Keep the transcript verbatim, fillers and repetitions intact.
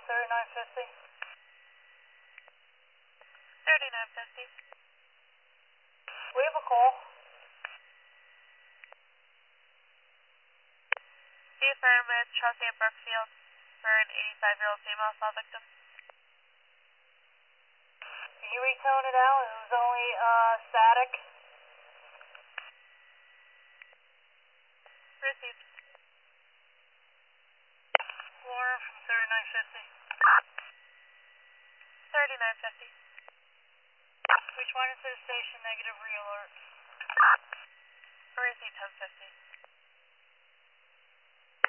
thirty-nine fifty. thirty-nine fifty. We have a call. Do you affirm with Chelsea and Brookfield for an eighty-five-year-old female assault victim? Can you retone it out? It was only uh, static. Received. Laura from thirty-nine fifty. thirty-nine fifty. Responding to the station, negative re-alert. Received ten fifty.